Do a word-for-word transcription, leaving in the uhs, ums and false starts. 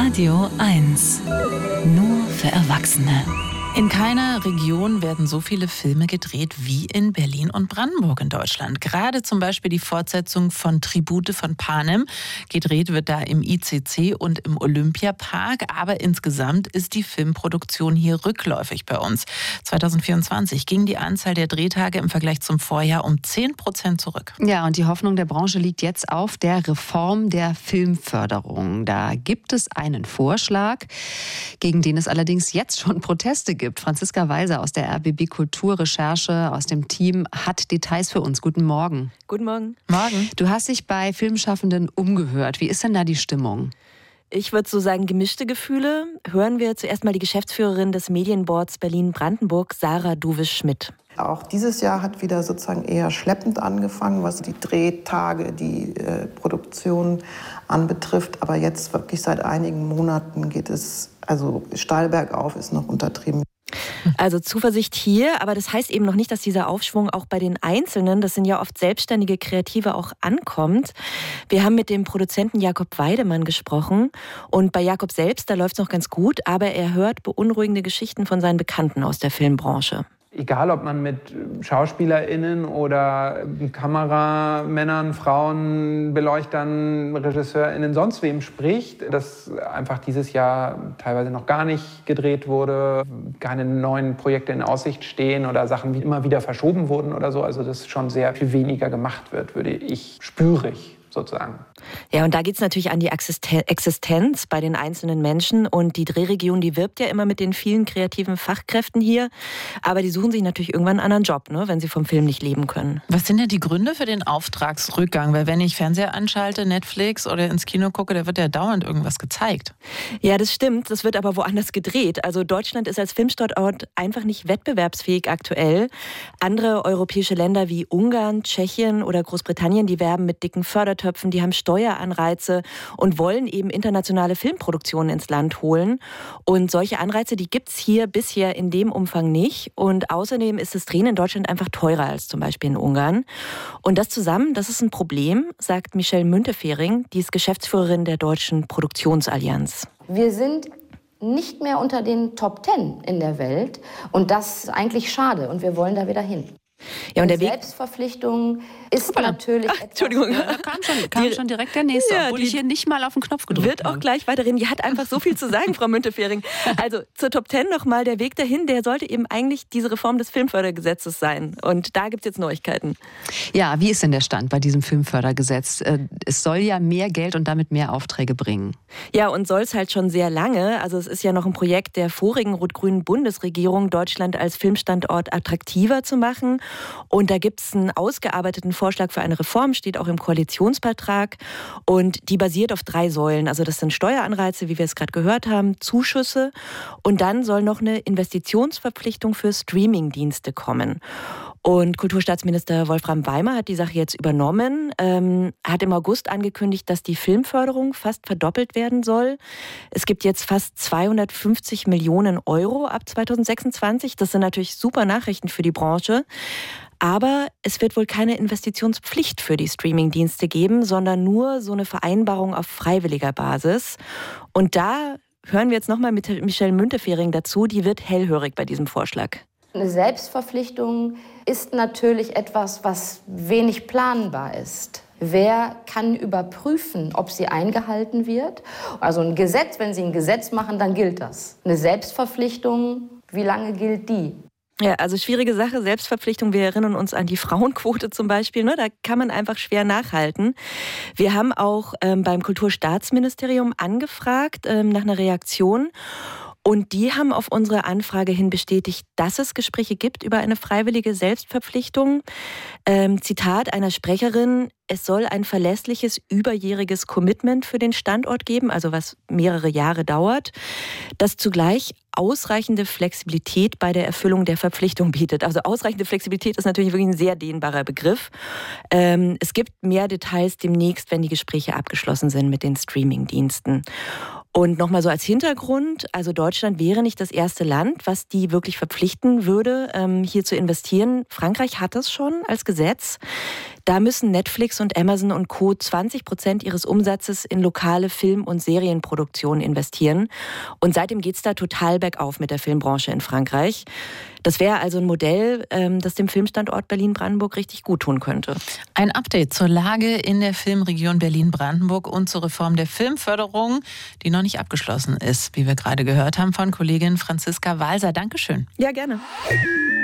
Radio eins. Nur für Erwachsene. In keiner Region werden so viele Filme gedreht wie in Berlin und Brandenburg in Deutschland. Gerade zum Beispiel die Fortsetzung von Tribute von Panem. Gedreht wird da im I C C und im Olympiapark. Aber insgesamt ist die Filmproduktion hier rückläufig bei uns. zwanzig vierundzwanzig ging die Anzahl der Drehtage im Vergleich zum Vorjahr um zehn Prozent zurück. Ja, und die Hoffnung der Branche liegt jetzt auf der Reform der Filmförderung. Da gibt es einen Vorschlag, gegen den es allerdings jetzt schon Proteste gibt. Franziska Weiser aus der R B B Kulturrecherche aus dem Team hat Details für uns. Guten Morgen. Guten Morgen. Morgen. Du hast dich bei Filmschaffenden umgehört. Wie ist denn da die Stimmung? Ich würde so sagen, gemischte Gefühle. Hören wir zuerst mal die Geschäftsführerin des Medienboards Berlin-Brandenburg, Sarah Duwisch-Schmidt. Auch dieses Jahr hat wieder sozusagen eher schleppend angefangen, was die Drehtage, die äh, Produktion anbetrifft. Aber jetzt wirklich seit einigen Monaten geht es, also steil bergauf ist noch untertrieben. Also Zuversicht hier, aber das heißt eben noch nicht, dass dieser Aufschwung auch bei den Einzelnen, das sind ja oft selbstständige Kreative, auch ankommt. Wir haben mit dem Produzenten Jakob Weidemann gesprochen und bei Jakob selbst, da läuft es noch ganz gut, aber er hört beunruhigende Geschichten von seinen Bekannten aus der Filmbranche. Egal, ob man mit SchauspielerInnen oder Kameramännern, Frauen, Beleuchtern, RegisseurInnen, sonst wem spricht, dass einfach dieses Jahr teilweise noch gar nicht gedreht wurde, keine neuen Projekte in Aussicht stehen oder Sachen wie immer wieder verschoben wurden oder so. Also dass schon sehr viel weniger gemacht wird, würde ich, spüre ich. Sozusagen. Ja, und da geht es natürlich an die Existenz bei den einzelnen Menschen. Und die Drehregion, die wirbt ja immer mit den vielen kreativen Fachkräften hier. Aber die suchen sich natürlich irgendwann einen anderen Job, ne, wenn sie vom Film nicht leben können. Was sind denn die Gründe für den Auftragsrückgang? Weil wenn ich Fernseher anschalte, Netflix oder ins Kino gucke, da wird ja dauernd irgendwas gezeigt. Ja, das stimmt. Das wird aber woanders gedreht. Also Deutschland ist als Filmstandort einfach nicht wettbewerbsfähig aktuell. Andere europäische Länder wie Ungarn, Tschechien oder Großbritannien, die werben mit dicken Fördertöpfen. Die haben Steueranreize und wollen eben internationale Filmproduktionen ins Land holen. Und solche Anreize, die gibt es hier bisher in dem Umfang nicht. Und außerdem ist das Drehen in Deutschland einfach teurer als zum Beispiel in Ungarn. Und das zusammen, das ist ein Problem, sagt Michelle Müntefering, die ist Geschäftsführerin der Deutschen Produktionsallianz. Wir sind nicht mehr unter den Top Ten in der Welt. Und das ist eigentlich schade. Und wir wollen da wieder hin. Ja, und der Weg Selbstverpflichtung ist Hoppala. natürlich Ach, etwas... Entschuldigung. Ja, da kam, schon, kam Die, schon direkt der nächste, ja, obwohl die, ich hier nicht mal auf den Knopf gedrückt wird habe. auch gleich weiterreden. Die hat einfach so viel zu sagen, Frau Müntefering. Also zur Top Ten nochmal, der Weg dahin, der sollte eben eigentlich diese Reform des Filmfördergesetzes sein. Und da gibt es jetzt Neuigkeiten. Ja, wie ist denn der Stand bei diesem Filmfördergesetz? Es soll ja mehr Geld und damit mehr Aufträge bringen. Ja, und soll es halt schon sehr lange. Also es ist ja noch ein Projekt der vorigen rot-grünen Bundesregierung, Deutschland als Filmstandort attraktiver zu machen. Und da gibt es einen ausgearbeiteten Vorschlag für eine Reform, steht auch im Koalitionsvertrag. Und die basiert auf drei Säulen. Also das sind Steueranreize, wie wir es gerade gehört haben, Zuschüsse. Und dann soll noch eine Investitionsverpflichtung für Streamingdienste kommen. Und Kulturstaatsminister Wolfram Weimer hat die Sache jetzt übernommen, ähm, hat im August angekündigt, dass die Filmförderung fast verdoppelt werden soll. Es gibt jetzt fast zweihundertfünfzig Millionen Euro ab zweitausendsechsundzwanzig. Das sind natürlich super Nachrichten für die Branche. Aber es wird wohl keine Investitionspflicht für die Streamingdienste geben, sondern nur so eine Vereinbarung auf freiwilliger Basis. Und da hören wir jetzt nochmal mit Michelle Müntefering dazu, die wird hellhörig bei diesem Vorschlag. Eine Selbstverpflichtung ist natürlich etwas, was wenig planbar ist. Wer kann überprüfen, ob sie eingehalten wird? Also ein Gesetz, wenn Sie ein Gesetz machen, dann gilt das. Eine Selbstverpflichtung, wie lange gilt die? Ja, also schwierige Sache, Selbstverpflichtung. Wir erinnern uns an die Frauenquote zum Beispiel. Ne? Da kann man einfach schwer nachhalten. Wir haben auch ähm, beim Kulturstaatsministerium angefragt ähm, nach einer Reaktion. Und die haben auf unsere Anfrage hin bestätigt, dass es Gespräche gibt über eine freiwillige Selbstverpflichtung. Ähm, Zitat einer Sprecherin: Es soll ein verlässliches, überjähriges Commitment für den Standort geben, also was mehrere Jahre dauert, das zugleich ausreichende Flexibilität bei der Erfüllung der Verpflichtung bietet. Also ausreichende Flexibilität ist natürlich wirklich ein sehr dehnbarer Begriff. Ähm, es gibt mehr Details demnächst, wenn die Gespräche abgeschlossen sind mit den Streamingdiensten. Und nochmal so als Hintergrund, also Deutschland wäre nicht das erste Land, was die wirklich verpflichten würde, ähm, hier zu investieren. Frankreich hat das schon als Gesetz. Da müssen Netflix und Amazon und Co. zwanzig Prozent ihres Umsatzes in lokale Film- und Serienproduktionen investieren. Und seitdem geht es da total bergauf mit der Filmbranche in Frankreich. Das wäre also ein Modell, ähm, das dem Filmstandort Berlin-Brandenburg richtig gut tun könnte. Ein Update zur Lage in der Filmregion Berlin-Brandenburg und zur Reform der Filmförderung, die noch nicht abgeschlossen ist, wie wir gerade gehört haben von Kollegin Franziska Walser. Dankeschön. Ja, gerne.